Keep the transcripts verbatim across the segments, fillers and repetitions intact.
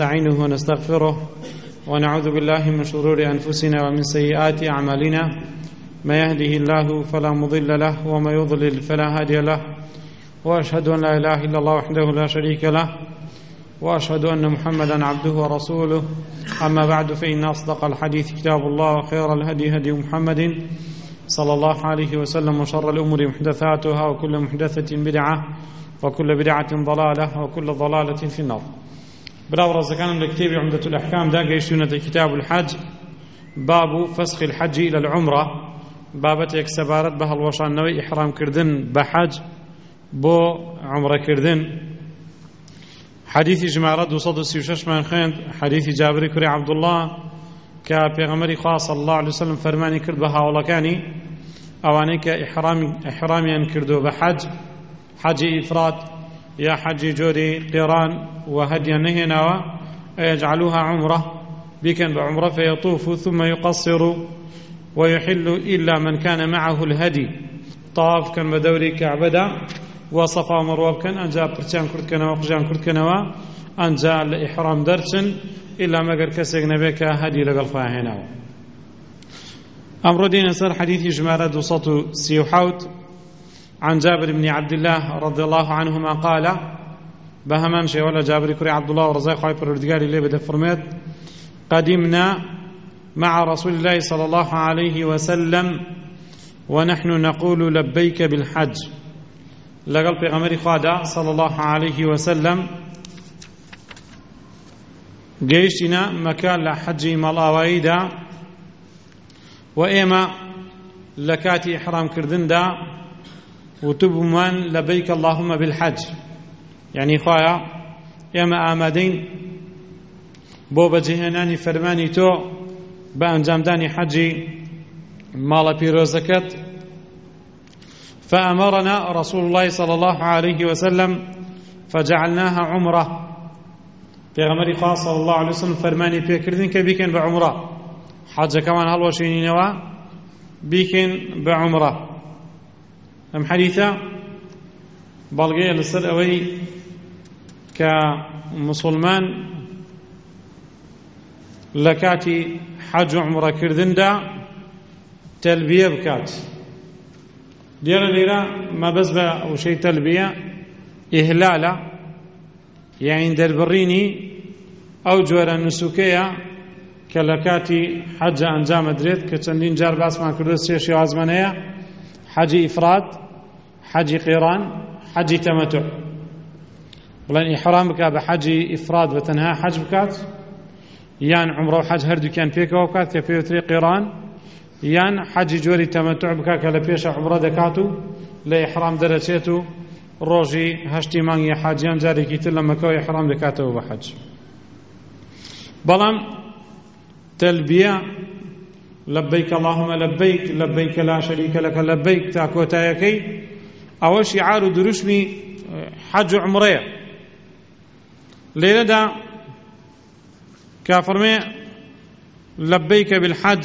نستعينه ونستغفره ونعوذ بالله من شرور أنفسنا ومن سيئات أعمالنا ما يهده الله فلا مضل له وما يضلل فلا هادي له وأشهد أن لا إله إلا الله وحده لا شريك له وأشهد أن محمدا عبده ورسوله أما بعد فإن أصدق الحديث كتاب الله وخير الهدي هدي محمد صلى الله عليه وسلم وشر الأمور محدثاتها وكل محدثة بدعة وكل بدعة ضلالة وكل ضلالة في النار. براو رزقنا لكتاب عمدة الأحكام دا قيشونة كتاب الحج باب فسخ الحج إلى العمرة بابتك سبارت بها الوشان نوي إحرام كردن بحج بو عمرة كردن. حديث جماعة دو صد سيوشش من خيند حديث جابر كري عبد الله كبيغمري خاص صلى الله عليه وسلم فرماني كرد بها ولكاني أواني كإحرام إحرامي كردو بحج حج إفراد يا حج جوري قران وهدي نهنا يجعلوها عمرة بكن بعمرة فيطوف ثم يقصر ويحل إلا من كان معه الهدي طاف كان بدوري كعبدا وصفا ومروه كان أنجا برتان كرد كنوا وقجان كرد كنوا أنجا الإحرام درسن إلا ما قر كسيق نبيك هدي لقلفها هنا. أمر دين سر حديث جمالة دوسط سيوحوت عن جابر بن عبد الله رضي الله عنهما قال بهمان شيء ولا جابر كري عبد الله ورزاق خايف الردقاري اللي بدا فرميت قدمنا مع رسول الله صلى الله عليه وسلم ونحن نقول لبيك بالحج لقل بغمر خادع صلى الله عليه وسلم جيشنا مكان لحج ملاويدا وإما لكاتي إحرام كردن دا وتبمان لبيك اللهم بالحج يعني خوايا إما آمدين بو بجهناني فرماني تو بأنجام داني حجي مال بيروزكت فأمرنا رسول الله صلى الله عليه وسلم فجعلناها عمره في غمري خاص صلى الله عليه وسلم فرماني بيكردين كبيكن بعمره حج كمان هالوشيني نوا بيكن بعمره أم حديثة بلغي لسر أوي كمسلمان لكاتي حج عمره كردن دا تلبية بكات دير ليرا ما بس أو شيء تلبية إهلالة يعني دربريني أو جورا نسوكية كلكاتي حج أنجام دريت كتندين جار باس ما كردس شيء عزمانية حج إفراد حج قيران حج تمتع ولن إحرامك بحج إفراد وتنها حج بكات يان عمره وحج هردو كان فيك وكات كفيوتري قيران يان حج جوري تمتع بكا كلبيش عمره دكاتو لإحرام درجيتو روجي هشتي مانگي حاجيان جاري كيتل لما كوي إحرام دكاتو بحج بلام تلبية لبيك اللهم لبيك لبيك لا شريك لك لبيك تاكو تايكي أو شعار درشمي حج عمرية ليلة دا كافرمي لبيك بالحج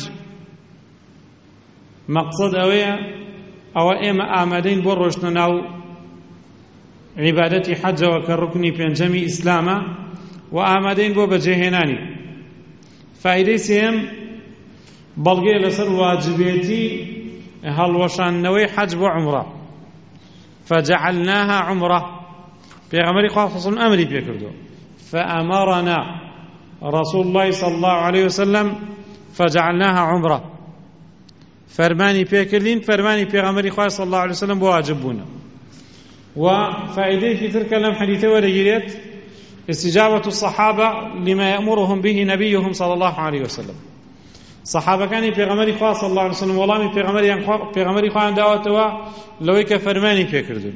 مقصد أوية أو إما آمدين بروشنا ناو عبادتي حج وكالركن بينجمي إسلاما وآمدين بو بجهناني فائدة سيهم بلغي لسر واجبيتي هالوشان نوي حج وعمره فجعلناها عمره بيغمري خاص أمري بيكردو فأمرنا رسول الله صلى الله عليه وسلم فجعلناها عمره فرماني بيكردين فرماني بيغمري خاص صلى الله عليه وسلم بواجبونا. وفائدة في تلك اللم حديثة ورجليت استجابة الصحابة لما يأمرهم به نبيهم صلى الله عليه وسلم. صحابة كان بيغمري خاص صلى الله عليه وسلم والله بيغمري بيغمري خان دعوتوا لويك فرماني بيكردون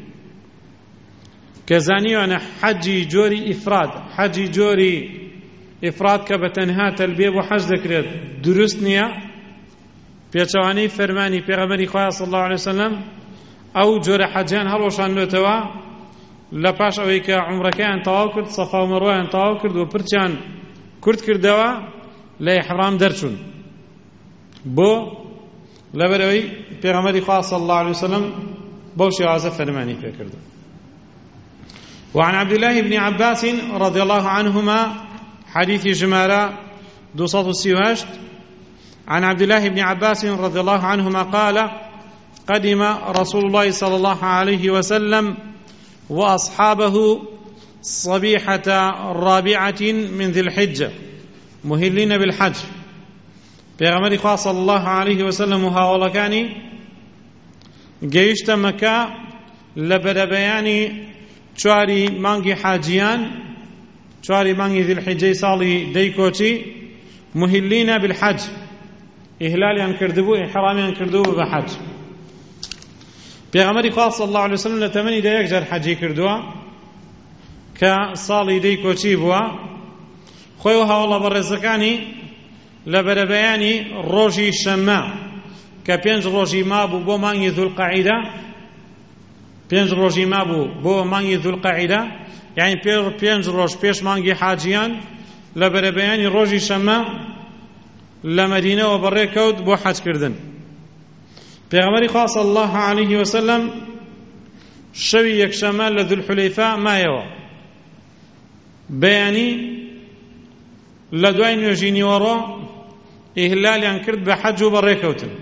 كزاني أنا حجي جوري إفراد حجي جوري إفراد كبتنها تلبية وحج ذكرت درسنيا بيتواني فرماني بيغمري خاص صلى الله عليه وسلم أو جوري حجان هلوشان لوتوا لباش أويك عمرك أن تواكرد صفا ومروه أن تواكرد وبرتشان كرد كردوا لا إحرام درشون بو لبروي بيغمري خاص صلى الله عليه وسلم بوشي عازف فرماني فكرده. وعن عبد الله بن عباس رضي الله عنهما حديث جمارة دوصات السيوهشت عن عبد الله بن عباس رضي الله عنهما قال قدم رسول الله صلى الله عليه وسلم وأصحابه صبيحة الرابعة من ذي الحجة مهلين بالحج پیغمبری خوا صلی الله علیه وسلم و هاوڵەکانی گەیشتە مەکە لە بەرەبەیانی چواری مانگی حاجیان چواری مانگی ذیلحیجەی ساڵی دەی کۆچی مهلینە بالحج ئیهلالیان کردبوو ئیحرامیان کردبوو بە حەج پیغمبری خوا صلی الله علیه وسلم لە تەمەنی دە یەک جار حەجی کردووە کە ساڵی دەی کۆچی بووە خۆی و هاوڵە بەڕێزەکانی لە بەرەبەیانی ڕۆژی شەممە کە پێنج ڕۆژی مابوو بۆ مانگی ذوڵقەعیدە پێنج ڕۆژی مابوو بۆ مانگی ذوڵقەعیدە یعنی پێنج ڕۆژ پێش مانگی حاجیان لە بەرەبەیانی ڕۆژی شەممە لە مەدینەوە بەڕێکەوت بۆ حەجکردن پێغەمبەری خوا صلی الله علیه وسلم شەوی یەکشەممە لە ذوالحولەیفە مایەوە بەیانی لە دوای نوێژی نیوەڕۆ ئیهلالیان کرد بە حەج و بەڕێکەوتن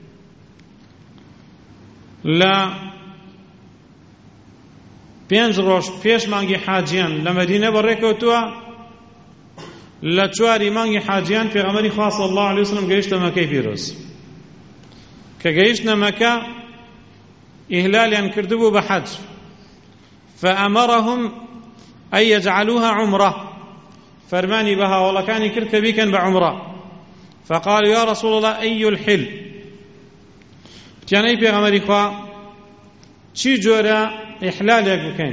لە پێنج ڕۆژ پێش مانگی حاجیان لە مەدینە بەڕێکەوتووە لە چواری مانگی حاجیان پێغەمبەری خوا صلی الله علیه وسلم گەیشتە مەکەی پیرۆز کە گەیشتە مەکە ئیهلالیان کردبوو بە حەج فأمرهم أن يجعلوها عمرة فرماني بها ولكاني كرت بيكا بعمرة فقالوا يا رسول الله أي الحل تياني بيغمري خوا چي جورا إحلال يكبكين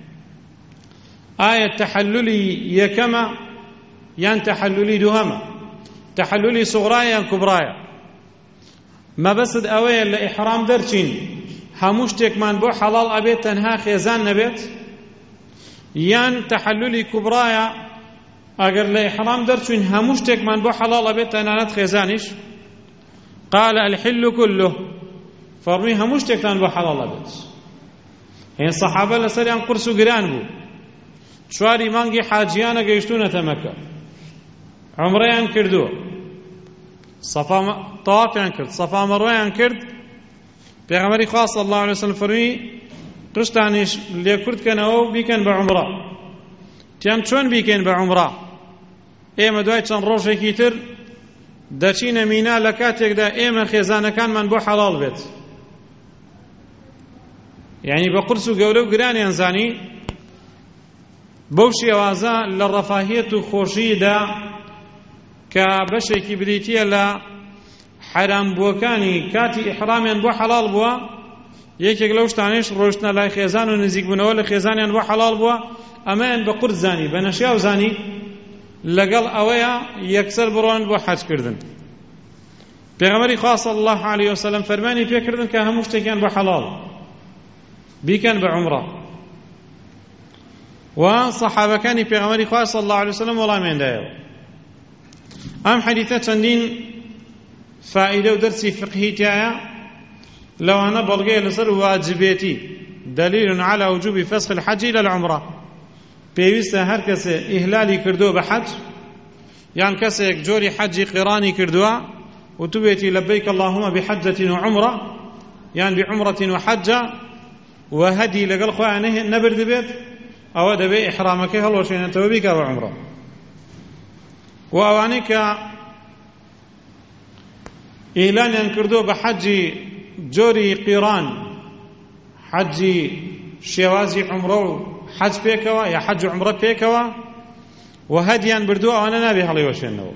آية تحللي يكما يان تحللي دوهما تحللي صغرايا كبرايا ما بسد أويا لإحرام درچين هموشتك من بو حلال أبيت تنها خيزان نبيت يان تحللي كبرايا اگر لە ئیحرام دەرچوین هەموو شتێکمان بۆ حەڵاڵ ئەبێت تەنانەت خێزانیش قال الحل كله فەرمووی هەموو شتێکتان بۆ حەڵاڵ ئەبێت هێن سەحابە لەسەریان قورس و گران بوو چواری مانگی حاجیانە گەیشتوونەتە مەکە عومرەیان کردووە تەوافیان کرد سەفا مەڕوەیان کرد پێغەمبەری خوا صلی الله علیه وسلم فەرمووی قشتانیش لێ کورتکەنەوە و بیکەن بە عومرە تیان چۆن بیکەین بە عومرە ئێمە دوای چەند ڕۆژێکی تر دەچینە مینا لە کاتێکدا ئێمە خێزانەکانمان بۆ حەڵاڵ بێت یعنی بە قورس و گەورە و گرانیان زانی بەو شێوازە لە ڕەفاهیەت و خۆشیدا کە بەشێکی بریتیە لە حەرامبووەکانی کاتی ئیحرامیان بۆ حەڵاڵ بووە یەکێک لەو شتانەش ڕۆیشتنە لای خێزان و نزیکبوونەوە لە خێزانیان بۆ حەڵاڵ بووە ئەمەیان بە قورس زانی بە نەشیاو زانی لەگەڵ ئەوەیە یەکسەر بڕۆن بۆ حەجکردن پێغەمبەری خوا صلی الله علیه وسلم فەرمانی پێکردن کە هەموو شتێکیان بۆ حەڵاڵ بیکەن بە عومرە و سەحابەکانی پێغەمبەری خوا صلی الله علیه وسلم وەڵامیان دایەوە ئەم حەدیثە چەندین فائیدە و دەرسی فقهی تایە لەوانە بەڵگەیە لەسەر واجبێتی دليل على وجوب فسخ الحج إلى العمرة پێویستە هەر کەسێ ئیهلالی کردووە بە حەج یان کەسێک جۆری حەجی قیڕانی کردووە و تو بێتی لەبەیک اللهم بحجة وعمرة یان بعمرة وحجة و هەدی لەگەڵ خۆیان نەبردبێت ئەوە دەبێت ئیحرامەکەی هەڵوەشێنێتەوە بیکە بە عومرە و ئەوانەی کە ئیهلالیان کردووە بە حەجی جۆری قیڕان حەجی شێوازی عومرە و حەج پێکەوە یا حەج و عومرە پێکەوە و هەدیان بردووە ئەوانە نابێ هەڵیوەشێنەوە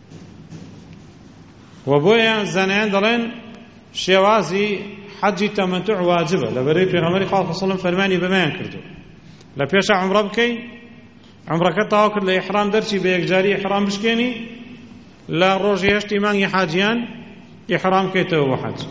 و بۆیە زانایان دەڵێن شێوازی حەجی تەمەتوع واجبە لەبەرەوەی پێغەمبەری خوا صلی الله علیه وسلم فەرمانی بەمەیان کردووە لە پێشە عومرە بکەی عومرەکە تەواو کرد لە ئیحرام دەرچی بە یەکجاری ئیحرام بشکێنی لە ڕۆژی هەشتی مانگی حاجیان ئیحرام بکەیتەوە بۆ حەج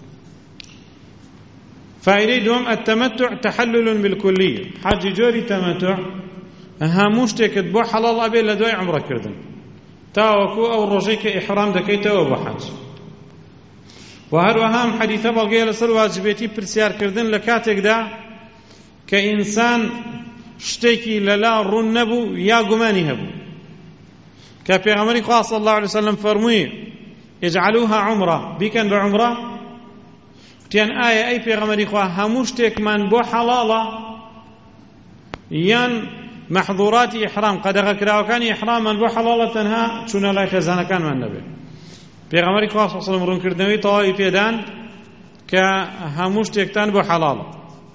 فائدەی دووەم التەمەتوع تەحەلل بالکلیە حەجی جۆری تەمەتوع هەموو شتێکت بۆ حەڵاڵ ئەبێ لە دوای عومرەکردن تاوەکو ئەو ڕۆژەی کە ئیحرام دەکەیتەوە بۆ حەج و هەروەها ئەم حەدیثە بەڵگەیە لەسەر واجبێتی پرسیارکردن لە کاتێکدا کە ئینسان شتێکی لەلا ڕوون نەبوو یا گومانی هەبوو کە پێغەمبەری خوا صلی الله علیه وسلم فەرمووی اجعلوها عمرە بیکەن بە عمرە وتیان ئایا ئەی پێغەمبەری خوا هەموو شتێکمان بۆ حەڵاڵە یان مەحظوراتی ئیحرام قەدەغەکراوەکانی ئیحراممان بۆ حەڵاڵە تەنها چوونە لای خێزانەکانمان نەبێت پێغەمبەری خوا صلی الله علیه وسلم ڕوونکردنەوەی تەواوی پێدان کە هەموو شتێکتان بۆ حەڵاڵە.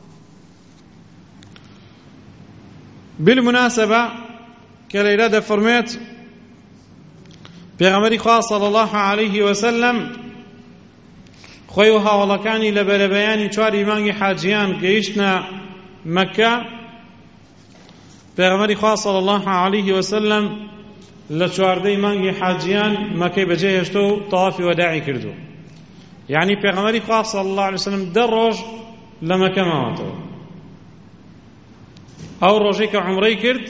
بالمناسبة کە لەیلا دەفەرمێت پێغەمبەری خوا صلی الله علیه وسلم خۆی و هاوڵەکانی لە بەرەبەیانی چواری مانگی حاجیان گەیشتنە مەککە پێغەمبەری خوا صلی الله علیه وسلم لە چواردەی مانگی حاجیان مەکەی بەجێهێشتە و تەوافی وەداعی کردو. یعنی پێغەمبەری خوا صلی الله علیه وسلم دە ڕۆژ لە مەکە ماوەتەوە. ئەو ڕۆژەی کە عومرەی کرد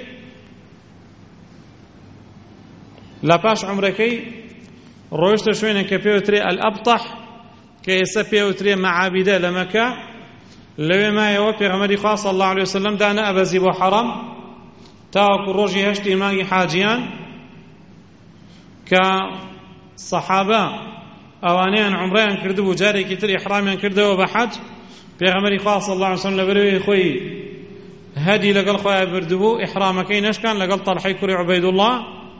لە پاش عومرەکەی ڕۆیشتە شوێنێک کە پێوترێ ئەلئەبتەح کە ئێستا پێوترێ مەعابیدە لە مەکە لەوێ مایەوە پێغەمبەری خوا صلی الله علیه وسلم دانە ئەبەزی بۆ حەرەم تاوەکو ڕۆژی هەشتی مانگی حاجیان کە سەحابە ئەوانەیان عومرەیان کردبوو جارێکی تر ئیحرامیان کردەوە بە حەج پێغەمبەری خوا صلی الله علیه وسلم لەبەرەوەی خۆی هەدی لەگەڵ خۆیان بردبوو ئیحرامەکەی نەشکان لەگەڵ تەلحەی کوڕی عوبەیدوڵڵاه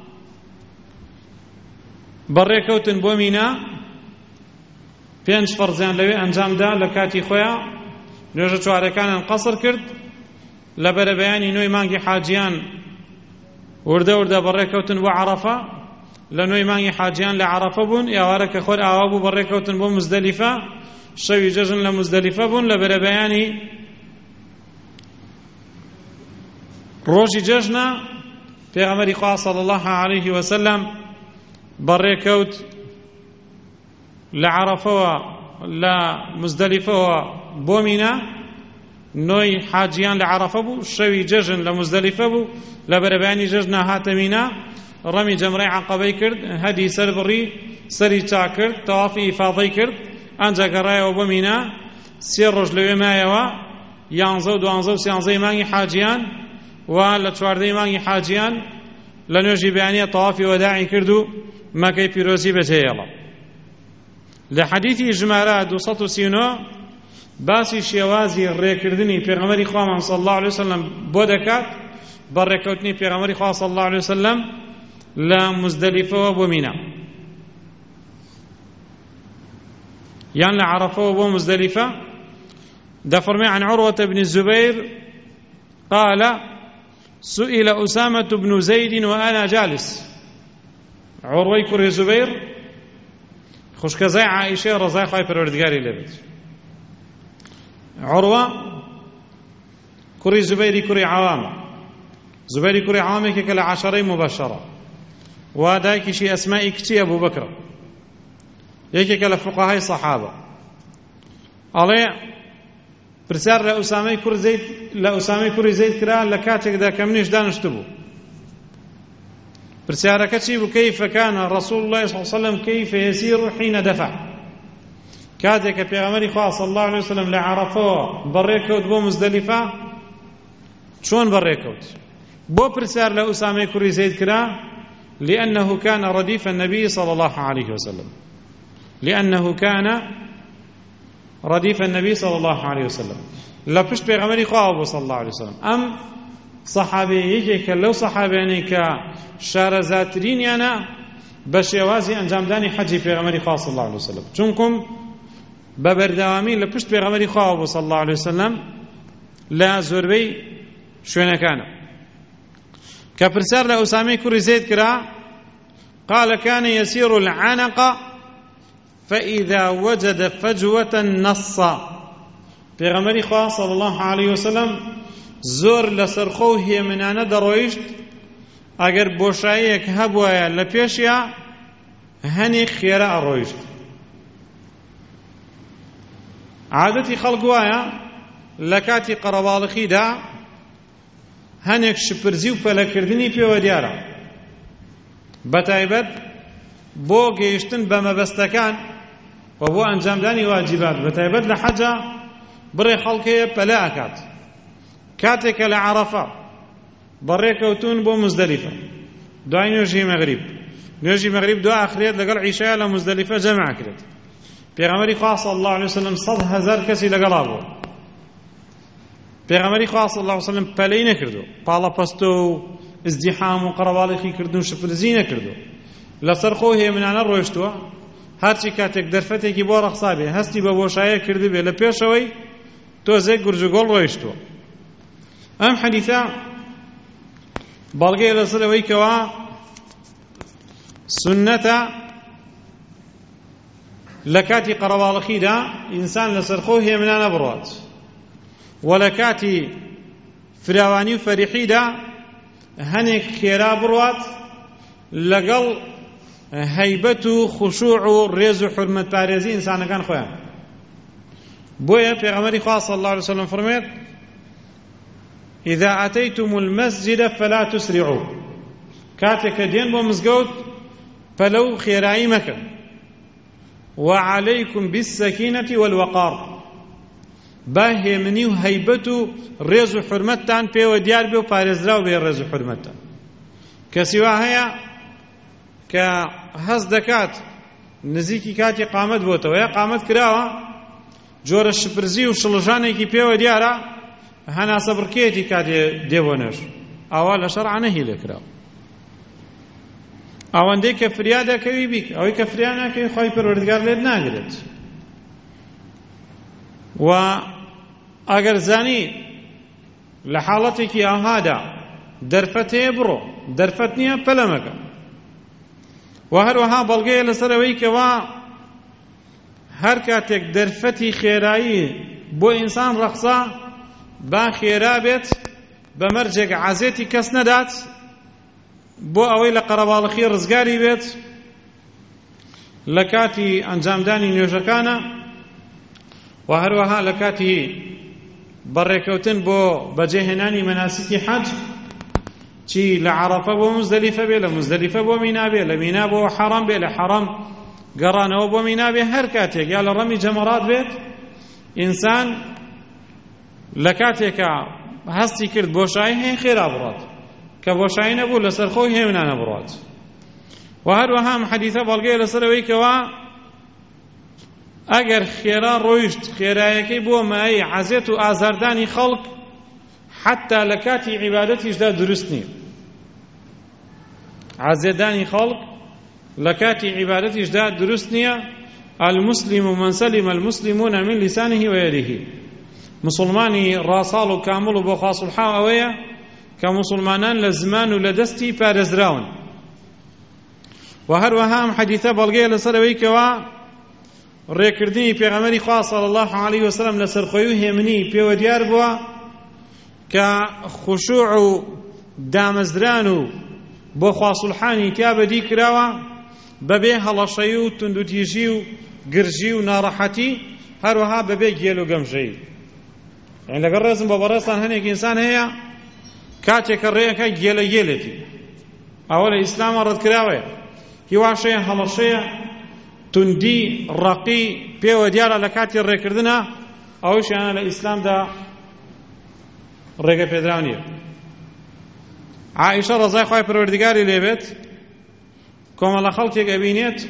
بەڕێکەوتن بۆ مینا پێنج فەرزیان لەوێ ئەنجامدا لە کاتی خۆیان نوێژە چوارەکانیان قەسر کرد لە بەرەبەیانی نوێی مانگی حاجیان وردە وردە بەڕێکەوتن بۆ عەرەفە لە نوێی مانگی حاجیان لە عەرەفە بوون ئێوارە کە خۆر ئاوا بوو بەڕێکەوتن بۆ مزدەلیفە شەوی جەژن لە مزدەلیفە بوون لە بەرەبەیانی ڕۆژی جەژنە پێغەمبەری خوا صلی الله علیه وسلم بەڕێکەوت لە عەرەفەوە لە مزدەلیفەوە بۆ مینا نۆی حاجیان لە عەرەفە بوو شەوی جەژن لە مزدەلیفە بوو لە بەرەبەیانی جەژنە هاتە مینا ڕەمی جەمرەی عەقەبەی کرد هەدی سەر بڕی سەری چاک کرد تەوافی ئیفاضەی کرد ئەنجا گەڕایەوە بۆ مینا سێ ڕۆژ لەوێ مایەوە یانزە و دوانزە و سیانزەی مانگی حاجیان و لە چواردەی مانگی حاجیان لە نوێژی بەیانیە تەوافی وەداعی کرد و مەکەی پیرۆزی بەجێهێڵا. لە حەدیثی ژمارە دووسەد و سی و نۆ باسی شێوازی ڕێکردنی پێغەمبەری خوامان صلی الله علیه وسلم بۆ دەکات بە ڕێکەوتنی پێغەمبەری خوا صلی الله علیه وسلم لە مزدەلیفەوە بۆ مینا یان لە عەرەفەوە بۆ مزدەلیفە. دەفەرمێ عن عروة بن الزبير قال سئل أسامة بن زيد وأنا جالس. عروة كري زبير خوشکەزای عائشە ڕەزای خوای پەروەردگاری لێبێت. عروة کوڕی زوبەیری کوڕی عەوامە زوبەیری کوڕی عەوامێکێکە لە عەشەرەی مبەشەرە و دایکیشی ئەسمائی کچی ئەبوو بەکرە یەکێکە لە فوقەهای سەحابە. ئەڵێ پرسیار لە ئوسامەی کوڕ زەید لە ئوسامەی کوڕی زەید کرا لە کاتێکدا کە منیش دانیشتبوو. پرسیارەکە چی بوو؟ كيف كان رسول الله صلى الله عليه وسلم كيف يسير حين دفع. کاتێک کە پێغەمبەری خوا صلی الله علیه وسلم لە عەرەفەوە بەڕێکەوت بۆ مزدەلیفە چۆن بەڕێکەوت؟ بۆ پرسیار لە ئوسامەی کوڕی زەید کرا لأنه كان رديف النبي صلى الله عليه وسلم لأنه كان رديف النبي صلى الله عليه وسلم لە پشت پێغەمبەری خوا بوو صلی الله عليه وسلم. ئەم سەحابەیەکێکە لەو سەحابەیانەی کە شارەزاترینیانە بە شێوازی ئەنجامدانی حەجی پێغەمبەری خوا صلی الله عليه وسلم چونکم بە بەردەوامی لە پشت پێغەمبەری خوا بوو صلی الله عليه وسلم لە زۆربەی شوێنەکانە. کە پرسیار لە ئوسامەی کوڕی زەید کرا قال كان يسير العنق فإذا وجد فجوة نص. پێغەمبەری خوا صلی الله عليه وسلم زۆر لەسەر خۆ و هێمنانە دەڕۆیشت ئەگەر بۆشاییەک هەبوایە لە پێشیا هەنێک خێرا ئەڕۆیشت. عادەتی خەڵک وایە لە کاتی قەرەباڵغیدا هەنێک شپرزی و پەلەکردنی پێوە دیارە بەتایبەت بۆ گەیشتن بە مەبەستەکان و بۆ ئەنجامدانی واجبات بەتایبەت لە حەجە بڕێ خەڵکەیە پەلە ئەکات. کاتێکە لە عەرەفە بەڕێکەوتون بۆ مزدەلیفە دوای نوێژی مەغریب نوێژی مەغریب دو ئاخرێت لەگەڵ عیشا لە مزدەلیفە جەمع کرد پێغەمبەری خوا صلی الله علیه وسلم سەد هەزار کەسی لەگەڵا بوو پێغەمبەری خوا صلی الله علیه وسلم پەلەی نەکردو پاڵەپەستۆ و ازدیحام و قەڕەباڵێکی کردو و شپرزی نەکردو لەسەر خۆ هێمنانە ڕۆیشتووە هەرچی کاتێک دەرفەتێکی بۆ ڕەخسا بێ هەستی بە بۆشایە کردبێ لە پێشەوەی تۆزێک گورجوگۆڵ ڕۆیشتووە ئەم حەدیثە بەڵگەیە لەسەر ئەوەی کەوا سنەتە لە کاتی قەڕەباڵەخیدا ئینسان لەسەر خۆ هێمنانە بڕوات و لە کاتی فراوانی و فەریحیدا هەنێک خێرا بڕوات لەگەڵ هەیبەت و خوشوع و ڕێز و حورمەتپارێزی ئینسانەکان خۆیان بۆیە پێغەمبەری خوا صلی الله علیه وسلم فەرموویت إذا أتيتم المسجد فلا تسرعوا كاتك دين بو مزگەوت فلو خێرایی مەکەن وعليكم بالسكينة والوقار باهێمنی و هەیبەت و ڕێز و حورمەتتان پێوە دیار بێ و پارێزراو بێ ڕێز و حورمەتتان کەسی وا هەیە کە هەست دەکات نزیکی کاتی قامەت بۆتەوە یا قامەت کراوە جۆرە شپرزی و شڵژانێکی پێوە دیارە هەناسە بڕکێتی کاتێ دێ بۆ نوێژ ئەوە لە شەرعە نەهی لێکراوە ئەوەندەی کە فریا دەکەوی بیک ئەوەی کە فریا ناکەوی خۆی پەروەردگار لێت ناگرێت و ئەگەر زانی لە حاڵەتێکی ئاهادا دەرفەت هەیە بڕۆ دەرفەت نییە پەلە مەکە و هەروەها بەڵگەیە لەسەر ئەوەی کەوا هەر کاتێک دەرفەتی خێرایی بۆ ئینسان ڕەخسا با خێرا بێت بە مەرجێک عەزێتی کەس نەدات بۆ ئەوەی لە قەرەباڵەخی ڕزگاری بێت لە کاتی ئەنجامدانی نوێژەکانە و هەروەها لە کاتی بەڕێکەوتن بۆ بەجێهێنانی مەناسیکی حەج چی لە عەرەفە بۆ مزدەلیفە بێ لە مزدەلیفە بۆ مینا بێ لە مینا بۆ حەرەم بێ لە حەرەم گەڕانەوە بۆ مینا بێ هەر کاتێک یا لە ڕەمی جەمەرات بێت ئینسان لە کاتێکە هەستی کرد بۆشایی هەیە خێرا بڕات کە بۆشایی نەبوو لەسەر خۆی هێمنانە بڕات و هەروەها ئەم حەدیثە بەڵگەیە لەسەر ئەوەی کەوا ئەگەر خێرا ڕۆیشت خێرایەکەی بۆ مایەی عەزێت و ئازاردانی خەڵک حتا لە کاتی عیبادەتیشدا دروست نییە عەزێدانی خەڵک لە کاتی عیبادەتیشدا دروست نییە المسلم من سلم المسلمون من لسانه ويده مسلمانی ڕاساڵ و کامڵ و بۆ خوا سوبحانه ئەوەیە کە مسلمانان لە زمان و لە دەستی پارێزراون و هەروەها ئەم حەدیثە بەڵگەیە لەسەر ئەوەی کەوا ڕێکردنی پێغەمبەری خوا صلی الله علیه وسلم لەسەر خۆی و هێمنی پێوە دیار بووە کە خوشوع و دامەزران و بۆ خوا سوبحانی تیا بەدی کراوە بەبێ هەڵەشەی و توندوتیژی و گرژی و ناڕەحەتی هەروەها بەبێ گێل و گەمژەی یعنی لەگەڵ ڕێزم بۆ بەڕێستان هەنێک ئینسان هەیە کاتێکە ڕێیەکە گێلە گێلێتی ئەوە لە ئیسلامە ڕەتکراوەیە هیواشەیە هەڵەشەیە توندی ڕەقی پێوە دیارە لە کاتی ڕێکردنە ئەوەشیانە لە ئیسلامدا ڕێگە پێدراو نییە عائیشە ڕەزای خوای پەروەردگاری لێبێت کۆمەڵە خەڵکێک ئەبینێت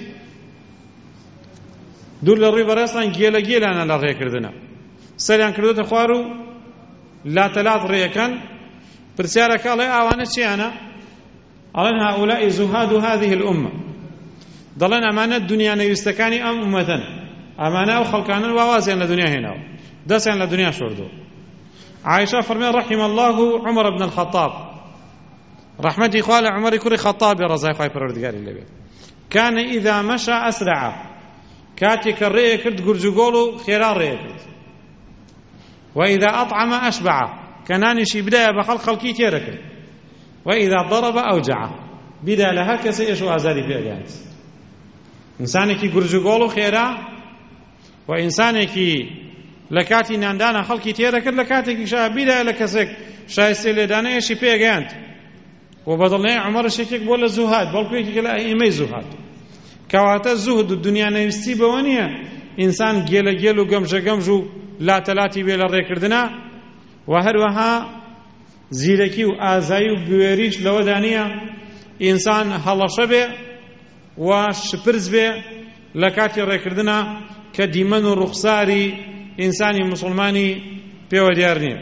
دوور لە ڕووی بەڕێستان گێلە گێلانە لە ڕێکردنە سەریان کردوتە خوار و لاتەلات ڕێیەکەن پرسیارەکە ئەڵێ ئاوانە چیانە ئەڵێن هؤلاء زهاد هذه الأمة دەڵێن ئەمانە دنیا نەویستەکانی ئەم ئومەتن ئەمانە ئەو خەڵکانن واوازیان لە دنیا هێناوە دەستیان لە دنیا شۆردووە عائشە فەرمێ رحم الله عمر بن الخطاب رحمەتی خوا لە عومەری کوڕی خەتابی ڕەزای خوای پەروەردگاری لێبێت كان إذا مشى أسرع كاتێک کە ڕێیە کرد گورجوگۆڵ و خێرا ڕێیە کرد وإذا أطعم أشبع كنانشي بداية بخلق خلقي تيرك وإذا ضرب أوجع بدا لها كسيش وأزاري في أجانس إنسانك قرجقول خيرا وإنسانك لكاتي ناندانا خلقي تيرك لكاتك شا بدا لكسك شايستي لدانا إيشي في أجانت وبدلنا عمر الشيخ بولا زهاد بلكويك لا إيمي زهاد كواتا الزهد الدنيا نيستي بوانيا إنسان جيلا جيلو قمجا قمجو لا تلاتي بيلا ريكردنا وهروها زیرەکی و ئازایی و بوێریش لەوە دانیە ئینسان هەڵەشە بێ و شپرز بێ لە کاتی ڕێکردنە کە دیمەن و ڕوخساری ئینسانی موسڵمانی پێوە دیار نییە.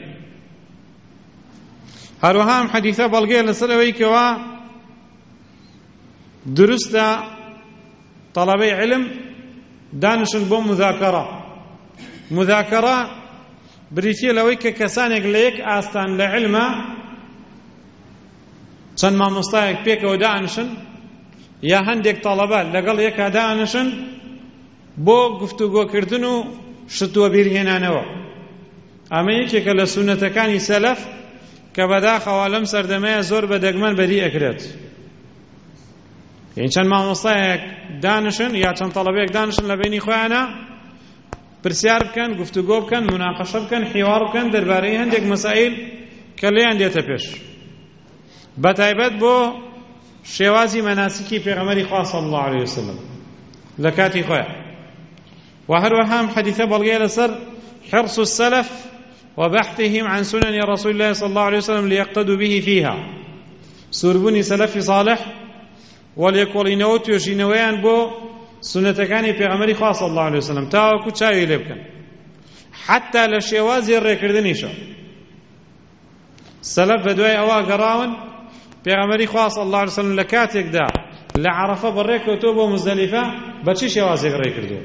هەروەها ئەم حەدیثە بەڵگەیە لەسەر ئەوەی کەوا دروستە تەڵەبەی علم دانشن بۆ مذاکەڕە. مذاکەڕە بریتیە لەوەی کە کەسانێک لە یەک ئاستان لە علمە چەند مامۆستایەک پێکەوە دانشن یا هەندێک تەڵەبە لەگەڵ یەکا دانشن بۆ گفتوگۆکردن و شتووە بیرهێنانەوە. ئەمە یەکێکە لە سونەتەکانی سەلەف کە بەداخەوە لەم سەردەمەیە زۆر بە دەگمەن بەدی ئەکرێت. یعنی چەند مامۆستایەک دانشن یا چەند تەڵەبەیەک دانشن لە بینی خۆیانە پرسیار بکەن، گفتوگۆ بکەن، مناقەشە بکەن، حیوار بکەن دەربارەی هەندێک مەسائیل کە لێیان دێتە پێش، بەتایبەت بۆ شێوازی مەناسکی پێغەمبەری خوا صلی الله علیه وسلم لە کاتی خۆیان. و هەروەها ئەم حەدیثە بەڵگەیە لەسەر حرص السلف وبحثهم عن سنن رسول الله صلى الله عليه وسلم ليقتدوا به فيها. سوربوني سلفي صالح وليكولينەوە توێژینەوەیان بۆ سنەتەکانی پێغەمبەری خوا صلی الله عليه وسلم تاوەکو چاوی لێ بکەن، حتا لە شێوازی ڕێکردنیشە. سەلەف بە دوای ئەوە گەڕاون پێغەمبەری خوا صلی الله عليه وسلم لە کاتێکدا لە عەرەفە بەڕێکەوتۆ بۆ مزدەلیفە بە چی شێوازێک ڕێکردووە،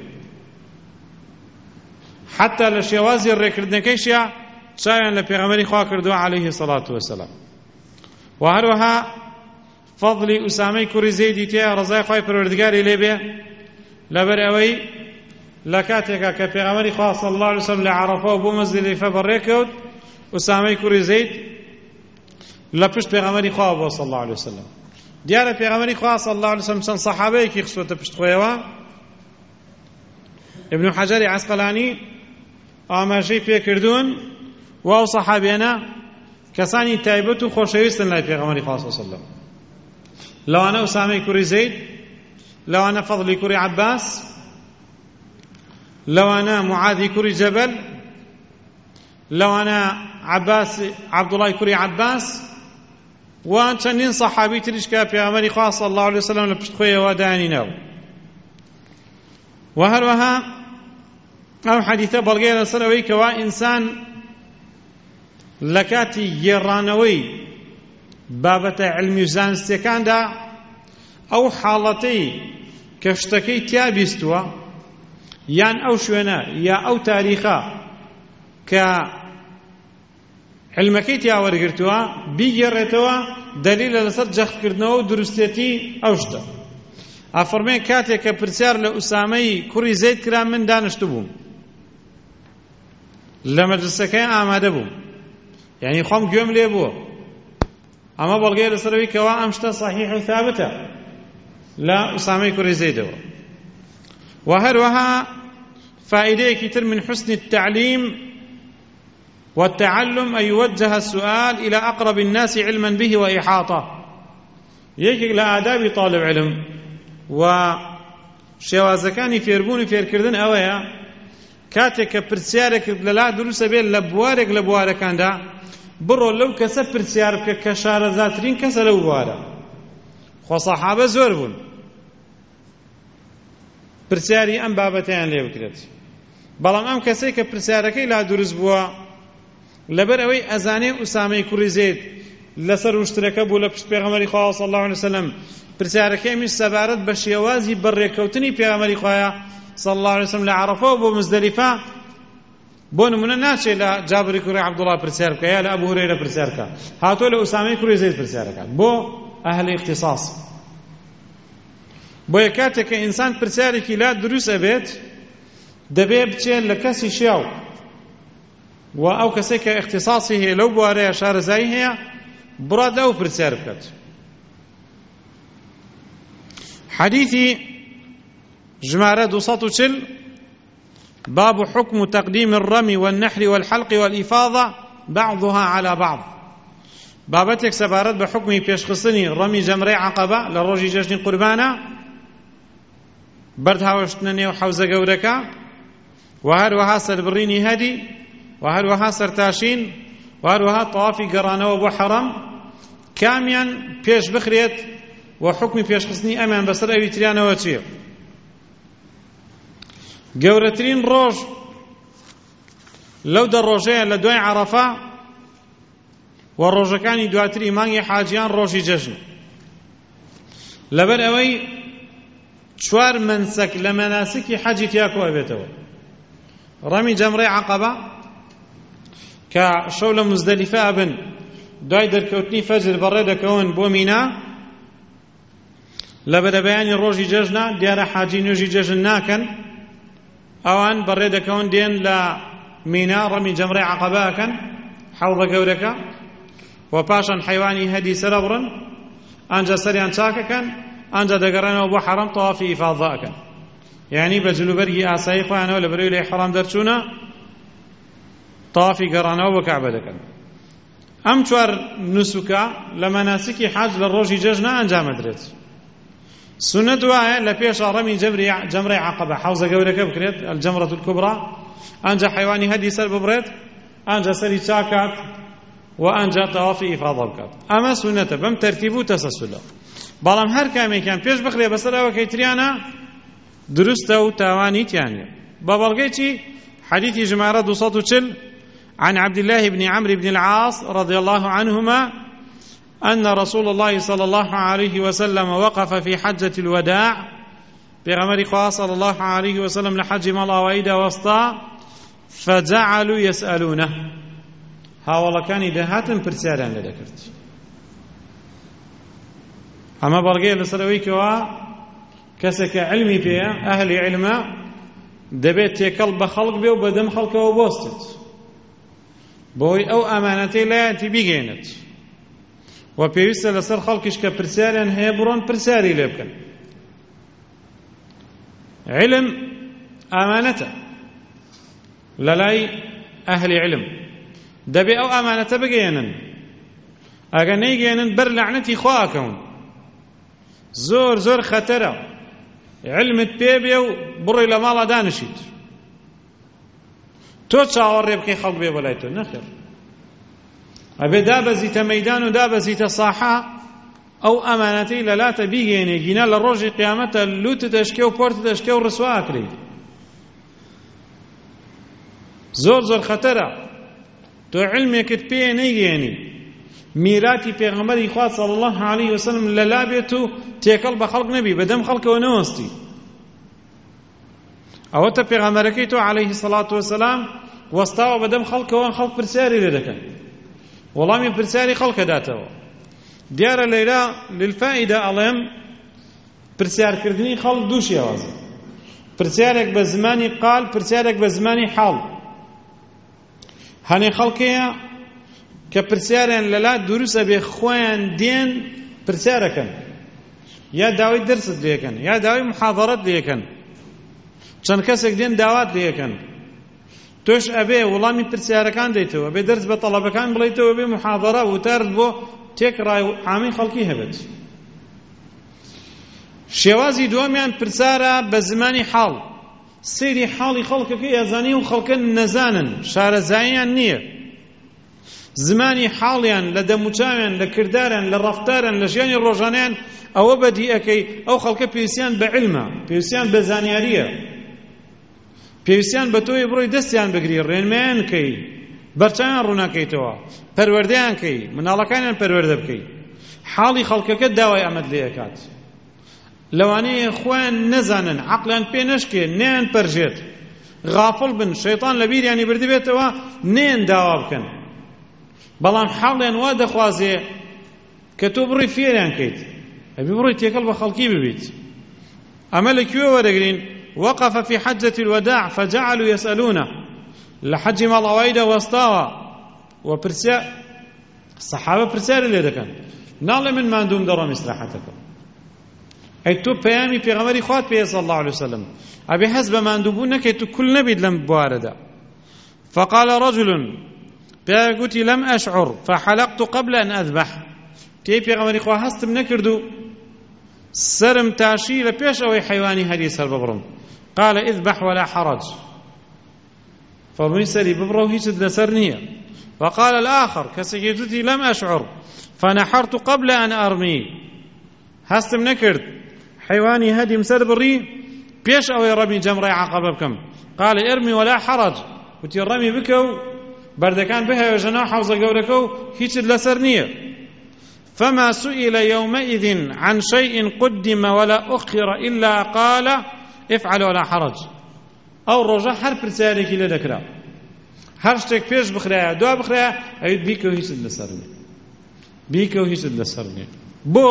حتا لە شێوازی ڕێکردنەکەیشیە چاویان لە پێغەمبەری خوا کردووە عەلەیهی السەڵاتو وەسەلام. و هەروەها فەضلی ئوسامەی کوڕی زەیدی تێیە ڕەزای خوای پەروەردگاری لێ بێ، لەبەر ئەوەی لە کاتێکا کە پێغەمبەری خوا صلی الله علیه وسلم لە عەرەفە بۆ مزدەلیفە بەڕێکەوت، ئوسامەی کوڕی زەید لە پشت پێغەمبەری خوا بۆ صلی الله علیه وسلم. دیارە پێغەمبەری خوا صلی الله علیه وسلم چەند سەحابەیەکی خستووەتە پشت خۆیەوە. ابن حەجەری عەسقەلانی ئاماژەی پێکردوون واو سەحابیانە کەسانی تایبەت و خۆشەویستن لای پێغەمبەری خوا صلی الله علیه وسلم. لەوانە ئوسامەی کوڕی زەید، لەوانە فەضلی کوڕی عەباس، لەوانە معاذی کوڕی جەبەل، لەوانە عەباس عەبدوڵای کوڕی عەباس و چەندین سەحابی تریش کە پێغەمبەری خوا صلی الله علیه وسلم لە پشت خۆیەوە دانینەوە. و هەروەها ئەم حەدیثە بەڵگەیە لەسەر ئەوەی کەوا ئینسان لە کاتی گێڕانەوەی بابەتە علمی و زانستیەکاندا ئەو حاڵەتەی کە شتەکەی تیا بیستووە یان ئەو شوێنە یا ئەو تاریخە کە علمەکەی تیا وەرگرتووە بیگێڕێتەوە دەلیلە لەسەر جەختکردنەوە و دروستێتی ئەو شتە. ئەفەرمێ کاتێک کە پرسیار لە ئوسامەی کوڕی زەید کرا من دانیشتو بووم، لە مەجلسەکەی ئامادە بووم، یعنی خۆم گوێم لێ بووە. ئەمە بەڵگەیە لەسەرەوەی کەوا ئەم شتە صحیح و ثابتە لە ئوسامەی کوڕی زەیدەوە. و هەروەها فائدەیەکی تر من حسن التعليم والتعلم أن يوجه السؤال إلى أقرب الناس علما به وإحاطة. یەکێک لە ئادابی طالب علم و شێوازەکانی فێربوون و فێرکردن ئەوەیە کاتێک کە پرسیارێکت لەلا دروستە بێت لە بوارێک لە بوارەکاندا بڕۆ لەو کەسە پرسیار بکە کە شارەزاترین کەسە لەو بوارە. خۆ سەحابە زۆر بوون پرسیاری ئەم بابەتیان لێ بکرێت، بەڵام ئەم کەسەی کە پرسیارەکەی لا دروست بووە لەبەر ئەوەی ئەزانێ ئوسامەی کوڕی زەید لەسەر وشترەکە بوو لە پشت پێغەمبەری خوا صلی الله علیه وسلم، پرسیارەکەی میش سەبارەت بە شێوازی بەڕێکەوتنی پێغەمبەری خوایە صلی الله علیه وسلم لە عەرەفە بۆ مزدەلیفە. بۆ نمونە ناچێت لە جابری کوڕی عەبدوڵڵا پرسیار بکە یا لە ئەبوو هورەیرە پرسیار بکە، هاتۆ لە ئوسامەی کوڕی زەید پرسیارەکە بۆ ئەهلی اختصاص. بۆیە کاتێک کە ئینسان پرسیارێکی لا دروستە بێت دەبێ بچێت لە کەسی شیاو و ئەو کەسێک کە اختصاصی هەیە لەو بوارەیە شارەزایی هەیە بڕات لەو پرسیار بکات. حديثي جمارة دوسط وشل باب حكم تقديم الرمي والنحر والحلق والإفاضة بعضها على بعض. بابتك سبارت بحكم بيشخصني رمي جمري عقبة للرجي جشن قربانا بردها وشتنني وحوزة قوركا وهر وها سربريني هدي وهر وها سرتاشين وهر وها طوافي قرانة وبو حرم كاميا بيش بخريت وحكم پێشخستنی ئەمان بەسەر ئەوی تریانەوە چییە؟ گەورەترین ڕۆژ لەو دە ڕۆژەیە لە دوای عەرەفە و ڕۆژەکانی دواتری مانگی حاجیان ڕۆژی جەژن، لەبەر ئەوەی چوار مەنسەک لە مەناسکی حەجی تیا کۆ ئەبێتەوە. ڕەمی جەمرەی عەقەبە کە شەو لە مزدەلیفە ئەبن، دوای دەرکەوتنی فەجر بەڕێ دەکەون بۆ مینا، لە بەدەبەیانی ڕۆژی جەژنە دیارە حاجی نوێژی جەژن ناکەن، ئەوان بەڕێ دەکەون دێن لە مینا ڕەمی جەمرەی عەقەبە ئەکەن حەوڵە گەورەکە، و پاشان حەیوانی هەدی سەرە بڕن، ئەنجا سەریان چاکەکەن، ئەنجا دەگەڕێنەوە بۆ حەرەم تەوافی ئیفاضە ئەکەن، یعنی بە جلوبەرگی ئاسایی خۆیانەوە لە بەرەوەی لە ئیحرام دەرچوونە تەوافی گەڕانەوە بۆ کەعبە دەکەن. ئەم چوار نوسوکە لە مەناسکی حەج لە ڕۆژی جەژنە ئەنجامەدرێت. سنەت وایە لە پێشە ڕەمی جەمرەی عەقەبە حەوزە گەورەکە بکرێت، الجەمرەة الکوبرا، ئەنجا حەیوانی هەدی سەر ببڕێت، ئەنجا سەری چاکات و ئەنجا تەوافی ئیفاضە بکات. ئەمە سنەتە بەم تەرتیب و تەسەسولە. بەڵام هەر کامێکیان پێش بخرێ بەسەر ئەوەکەی تریانە دروستە و تاوانی تیانە. بە بەڵگەی چی؟ حديث جمارة دوصات وشل عن عبد الله بن عمرو بن العاص رضي الله عنهما أن رسول الله صلى الله عليه وسلم وقف في حجة الوداع بغمر خواه صلى الله عليه وسلم لحج مالا وإيدا وسطا فجعلوا يسألونه هاولا كان دهاتن برسالان لذكرت أما برقية لسلويك كسك علمي بيه أهل علماء دەبێت تێکەڵ بە خەڵک بێ و بەدەم خەڵکەوە بۆستێت بۆی ئەو ئەمانەتەی لایەتی بیگەێنێت و پێویستە لەسەر خەڵکیش کە پرسیاریان هەیە بڕۆن پرسیاری لێ بکەن. علم ئەمانەتە لە لای ئەهلی علم، دەبێ ئەو ئەمانەتە بگەێنن، ئەگەر نەیگەێنن بەر لەعنەتی خوا ئەکەون. زۆر زۆر خەتەرە علمت پێ بێ و بڕۆی لە ماڵە دانشیت تۆ چاوەڕێ بکەی خەڵک بێ بەلای تۆ، نەخێر. ئەبێ دابەزیتە مەیدان و دابەزیتە ساحە، ئەو ئەمانەتەی لەلاتە بیگەێنێ، گینا لە ڕۆژی قیامەتە لوتت دەشکێ و پۆرتت دەشکێ و ڕسوا ئەکرێ. زۆر زۆر خەتەرە تۆ علمێکت پێ نەیگەێنی، میراتی پێغەمبەری خوا صلی الله علیه وسلم لەلا بێت و تێکەڵ بە خەڵک نەبی، بەدەم خەڵکەوە نەوەستی. ئەوەتە پێغەمبەرەکەی تۆ عەلەیهی السەڵاتو وەسەلام وەستاوە بەدەم خەڵکەوە، خەڵک پرسیاری لێ دەکەن، وەڵامی پرسیاری خەڵکە داتەوە. دیارە لەیلا للفائیدە ئەڵێم پرسیارکردنی خەڵک دوو شێوازە، پرسیارێک بە زمانی قال، پرسیارێک بە زمانی حاڵ. هەنێ خەڵکەیە کە پرسیاریان لەلا دروستە بێ خۆیان دێن پرسیارەکەن، یا داوای دەرست لێکەن، یا داوای محاضەرەت لێکەن، چەند کەسێک دێن داوات لێکەن، تۆش ئەبێ وەڵامی پرسیارەکان دەیتەوە، بێ دەرس بە تەڵەبەکان بڵێیتەوە، بێ محاضەرە وتارت بۆ تێکڕای و عامی خەڵکی هەبێت. شێوازی دووەمیان پرسارە بە زمانی حاڵ، سەیری حاڵی خەڵکەکە ئەزانی و خەڵکە نەزانن، شارەزاییان نییە. زمانی حاڵیان لە دەموچاویان، لە کرداریان، لە ڕەفتاریان، لە ژیانی ڕۆژانەیان ئەوە بەدیئەکەی ئەو خەڵکە پێویستیان بە عیلمە، پێویستیان بە زانیاریە، پێویستیان بە تۆی بڕۆی دەستیان بگری، ڕێنمایان کەی، بەرچاویان ڕووناکەیتەوە، پەروەردەیان کەی، مناڵەکانیان پەروەردە بکەی. حاڵی خەڵکەکە داوای ئەمەت لێ ئەکات. لەوانەیە خۆیان نەزانن، عەقڵیان پێ نەشکێ، نەیان پەرژێت، غافڵ بن، شەیطان لە بیریانی بردبێتەوە، نەیان داوا بکەن. بەڵام حاڵیان وا دەخوازێ کە تۆ بڕۆی فێریان کەیت، ئەبێ بڕۆی تێکەڵ بە خەڵکی ببیت. ئەمە لەکوێ وەرەگرین؟ وقف في حجة الوداع فجعلوا يسألونه لحج ماڵاواییدا وەستاوە و پرسیار سەحابە پرسیاری لێ دەکەن، ناڵێ من ماندووم دەڕۆم ئیستراحەتەکەم. ئەی تۆ پەیامی پێغەمبەری خوات پێیە صلی الله عليه وسلم، ئەبێ هەست بە ماندووبوون نەکەیت و کول نەبیت لەم بوارەدا. فقال رجل پێیان گوتی لەم ئەشعر فحلقت قبل أن أذبح، تێی پێغەمبەری خوا هەستم نەکرد و سرم تاشی لە پێش ئەوەی حەیوانی هەدی سەر ببڕم. قال اذبح ولا حرج، فەرمووی سەری ببڕە و هیچت لەسەر نییە. وقال الآخر کەسێکی دوتی لەم ئەشعر فنحرت قبل أن أرمي، هەستم نەکرد حیوانی هەدیم سەر بڕی پێش ئەوەی ڕەمی جەمڕەی عەقەبە بکەم. قال ارمي ولا حرج، وتی ڕەمی بکە و بەردەکان بهێوێژە ناو حەوزە گەورەکە و هیچت لەسەر نییە. فما سئل يومئذ عن شيء قدم ولا أخر إلا قال افعل ولا حرج. ئەو ڕۆژە هەر پرسیارێکی لێ دەکرا، هەر شتێک پێش بخرایە دوا بخرایە ئەویت بیکە و هیچت لەسەر نییە، بیکە و هیچت لەسەر نییە. بۆ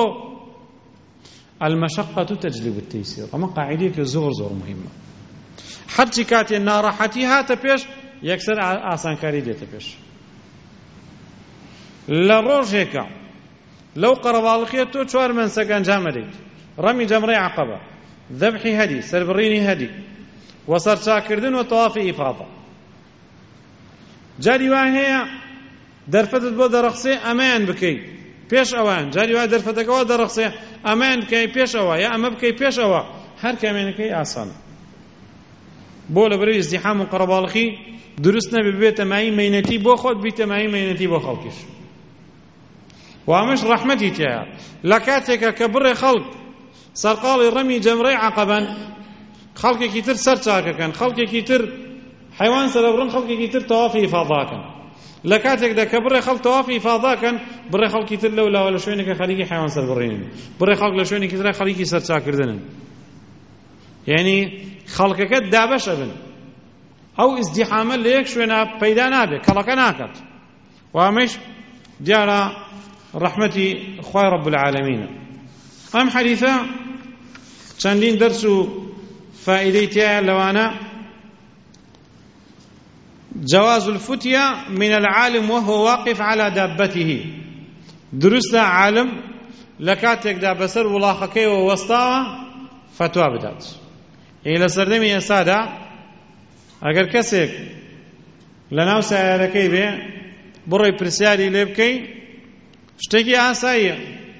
المشقة تجلب التيسير، ئەمە قاعیدەیەکە زۆر زۆر مهمە. هەرچی کاتێ ناڕەحەتی هاتە پێش یەکسەر ئاسانکاری دێتە پێش. لە ڕۆژێکە لەو قەرەباڵغیە تۆ چوار مەنسەک ئەنجام ئەدەیت، ڕەمی جەمڕەی عەقەبە، ذەبحی هەدی سەربڕینی هەدی و سەرچاکردن و تەوافی ئیفاضە. جاری وا هەیە دەرفەتت بۆ دەرەخسێ ئەمەیان بکەیت پێش ئەوان، جاری وا دەرفەتەکەەوە دەرەخسێ ئەمەیان بکەیت پێش ئەوە، یا ئەمە بکەیت پێش ئەوە، هەر کامێنەکەی ئاسانە. بۆ لەبەرەوەی ئیزدیحام و قەرەباڵغی دروست نەبێ بێتە مای مەینەتی بۆ خۆت، بیتە مای مەینەتی بۆ خەڵکیش. و ئەمەش ڕەحمەتی تێیە لە کاتێکە کە بڕێ خەڵک سەرقاڵی ڕەمی جەمڕەی عەقەبەن، خەڵکێکی تر سەر چاکەکەن، خەڵکێکی تر حیوان سەرەبڕن، خەڵکێکی تر تەوافی ئیفاضاکەن. لە کاتێکدا کە بڕێ خەڵک تەوافی ئیفاضاکەن، بڕێ خەڵکی تر لەو لاوە لە شوێنێکە خەریکی حیوان سەربڕینن، بڕێ خەڵک لە شوێنێکی ترە خەریکی سەرچاکردنن. یعنی خەڵکەکە دابەشە بن، ئەو ئیزدیحامە لە یەک شوێنە پەیدا نابێت، کەڵەکە ناکات. و ئەمەش دیارە ڕەحمەتی خوای ڕەب العالەمینە. ئەم حەدیثە چەندین دەرس و فائدەی تێیە لەوانە جواز الفتية من العالم وهو واقف على دابته. دروستە عالم لە کاتێکدا بەسەر وڵاخەکەیەوە وەستاوە فتوا بدات. ئێ لە سەردەمی ئێستادا ئەگەر کەسێک لە ناو سایارەکەی بێ بڕۆی پرسیاری لێ بکەی شتێکی ئاساییە،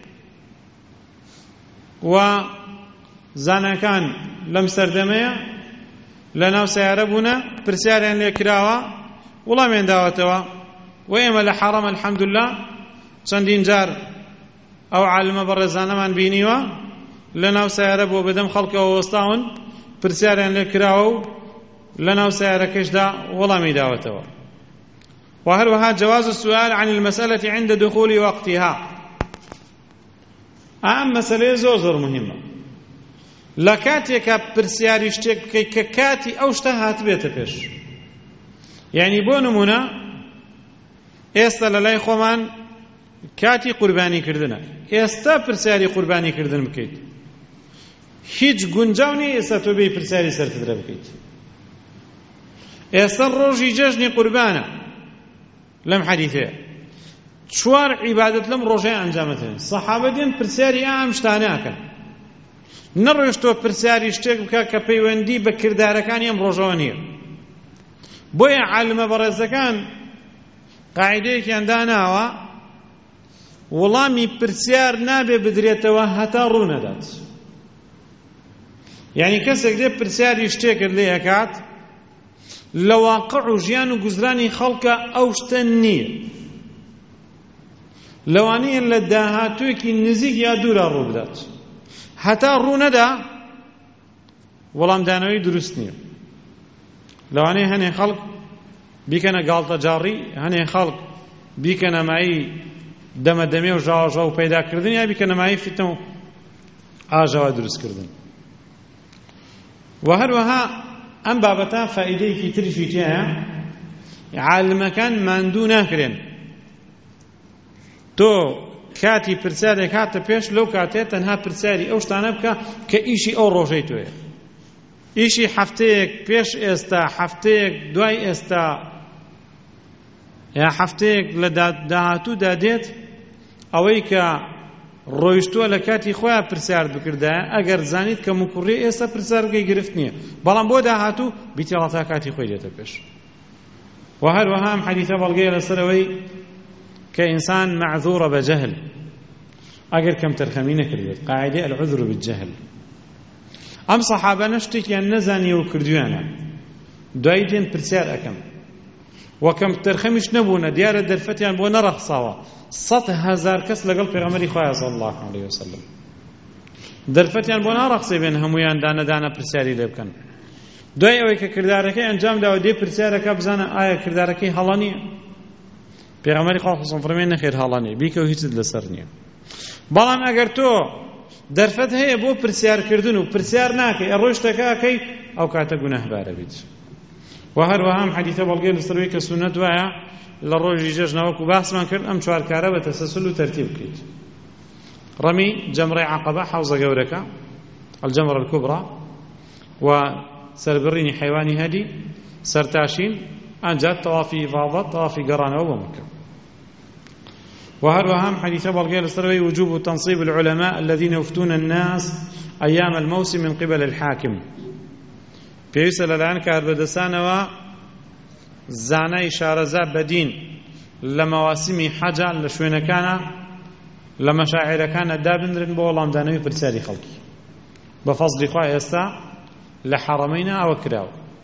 و زانەکان لەم سەردەمەیە لە ناو سیارە بوونە پرسیاریان لێ کراوە وەڵامیان داوەتەوە. و ئێمە لە حەرەم الحەمدولله چەندین جار ئەو عالمە بەڕێزانەمان بینیوە لە ناو سیارە بۆ بەدەم خەڵکەوە وەستاون پرسیاریان لێ کراوە و لە ناو سیارەکەشدا وەڵامی داوەتەوە. وهروها جواز السؤال عن المسألة عند دخول وقتها. ئەم مەسەلەیە زۆر زۆر مهمە. لە کاتێکە پرسیاری شتێک بکەیت کە کاتی ئەو شتە هاتبێتە پێش. یعنی بۆ نمونە ئێستا لە لای خۆمان کاتی قوربانیکردنە، ئێستا پرسیاری قوربانیکردن بکەیت، هیچ گونجاو نیە ئێستا تۆ بێی پرسیاری سەرکردە بکەیت. ئێستا ڕۆژی جەژنی قوربانە. لەم حەدیثەیە چوار عیبادەت لەم ڕۆژەیە ئەنجامەدرێن. سەحابە دێن پرسیاری ئەم شتانەکەن، نەڕۆیش تۆ پرسیاری شتێک بکە کە پەیوەندی بە کردارەکانی ئەم ڕۆژەوە نییە. بۆیە عالمە بەڕێزەکان قاعیدەیەکیان داناوە وەڵامی پرسیار نابێ بدرێتەوە هەتا ڕوو نەدات. یعنی کەسێک دێ پرسیاری شتێکت لێ ئەکات لە واقع و ژیان و گوزرانی خەڵکە ئەو شتە نییە، لەوانەیە لە داهاتوویەکی نزیک یا دوورە ڕوو بدات. هەتا ڕوو نەدا وەڵامدانەوەی دروست نییە. لەوانەیە هەنێ خەڵک بیکەنە گاڵتە جاڕی، هەنێ خەڵک بیکەنە مایی دەمەدەمێ و ژاوەژە و پەیداکردن، یا بیکەنە مایی فیتنە و ئاژەوە دروستکردن. و هەروەها ئەم بابەتە فائیدەیەکی تریشی تێیە، عالمەکان ماندوو ناکرێن. تۆ کاتی پرسیارێک هاتە پێش لەو کاتێ تەنها پرسیاری ئەو شتانە بکە کە ئیشی ئەو ڕۆژەی تۆیە، ئیشی هەفتەیەک پێش ئێستا، هەفتەیەک دوای ئێستا، یا هەفتەیەک لە داهاتوودا دێت، ئەوەی کە ڕۆیشتووە لە کاتی خۆیان پرسیار بکردایە ئەگەر زانیت کە مکوڕی ئێستا پرسیارگەی گرفت نییە، بەڵام بۆ داهاتوو بیتێڵەتا کاتی خۆی دێتە پێش. و هەروەها ئەم حەدیثە بەڵگەیە لەسەرەوەی کە ئینسان مەعذوورە بە جەهل ئەگەر کەم تەرخەمی نەکردێت. قاعیدەی العذر بالجەهل. ئەم سەحابانە شتێکیان نەزانیە و کردویانە، دوایی دێن پرسیار ئەکەم، وەکەم تەرخەمیش نەبوونە، دیارە دەرفەتیان بۆ نەڕەخساوە. سەد هەزار کەس لەگەڵ پێغەمبەری خۆیان صلی الله علیه وسلم دەرفەتیان بۆ ناڕەقسێ بێن هەمویان دانە دانە پرسیاری لێ بکەن. دوای ئەوەی کە کردارەکەی ئەنجام داوە دێ پرسیارەکە بزانە ئایا کردارەکەی هەڵە نییە. پێغەمبەری خوا خۆسم فەرمێن نەخێر هەڵە نییە، بیکە و هیچت لەسەر نییە. بەڵام ئەگەر تۆ دەرفەت هەیە بۆ پرسیارکردن و پرسیار ناکەی ئەڕۆی شتەکەکەی ئەو کاتە گونەهبارە بیت. و هەروەها ئەم حەدیثە بەڵگەی لەسەرەوەی کە سونەت وایە لە ڕۆژی جەژنەوەکو باسمان کرد ئەم چوار کارە بە تەسەسل و تەرتیب بکەیت. ڕەمی جەمڕەی عەقەبە حەوزە گەورەکە الجەمرە الکوبرا و سەربڕینی حەیوانی هەدی سەرتاشین ئەنجا تەوافی ئیفاضە تەوافی گەڕانەوە بۆ مەکە. وهروها هم حديث بلغي لسروي وجوب تنصيب العلماء الذين يفتون الناس أيام الموسم من قبل الحاكم. بيسأل الآن كاربدسانوا زاني شارزا بدين لمواسم حاجة لشوين كان لمشاعر كان دابندرن بولام دانوي برسالي خلقي بفضل خواه يستا لحرمينا أو كراو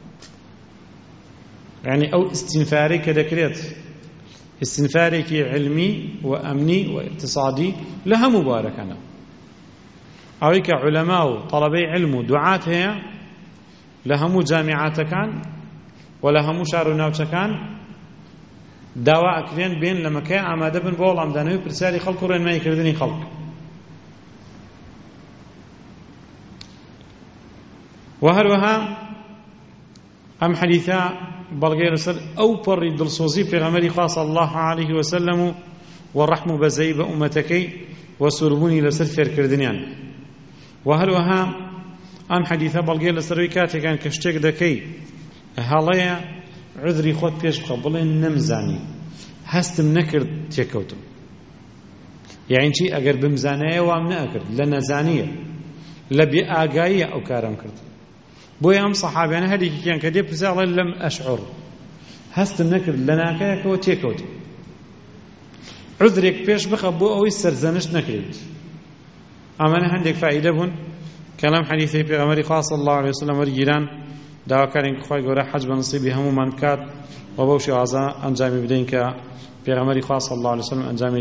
يعني أو استنفاري كذكريت استنفارێکی علمی و ئەمنی و اقتصادی لە هەموو بوارەکانە. ئەوەی کە عولەما و تەڵەبەی علم و دوعات هەیە لە هەموو جامیعاتەکان و لە هەموو شار و ناوچەکان داوا ئەکرێن بێن لە مەکە ئامادە بن بۆ وەڵامدانەوەی پرسیاری خەڵک و ڕێنماییکردنی خەڵک. و هەروەها ئەم حەدیثە بەڵگەی لەسەر ئەو پەڕی دڵسۆزی پێغەمبەری خوا صلی الله علیه وسلم و ڕەحم و بەزەی بە ئومەتەکەی و سوربوونی لەسەر فێرکردنیان. و هەروەها ئەم حەدیثە بەڵگەی لەسەرەوەی کاتێکان کە شتێک دەکەی هەڵەیە عذری خۆت پێش بخە بڵێن نەمزانی هەستم نەکرد تێکەوتم. یعنی چی؟ ئەگەر بمزانایە وام نەئەکرد لە نەزانیە لە بێئاگاییە ئەو کارم کرد. بۆیە ئەم سەحابیانە هەرێکیان کە دێ پرسیڵێ لەم ئەشعور هەستم نەکرد لە ناکایەکەوە تێکەوتم. عذرێک پێش بخە بۆ ئەوەی سەرزەنشت نەکرێت. ئەمانە هەندێک فائیدە بوون کە لەم حەدیثەی پێغەمبەری خوا صلی الله علیه وسلم وەرگیران داواکارین کە خوای گەورە حەج بە نسیبی هەموومان بکات و بەو شێوازە ئەنجامی بدەین کە پێغەمبەری خوا صلی الله علیه وسلم ئەنجامی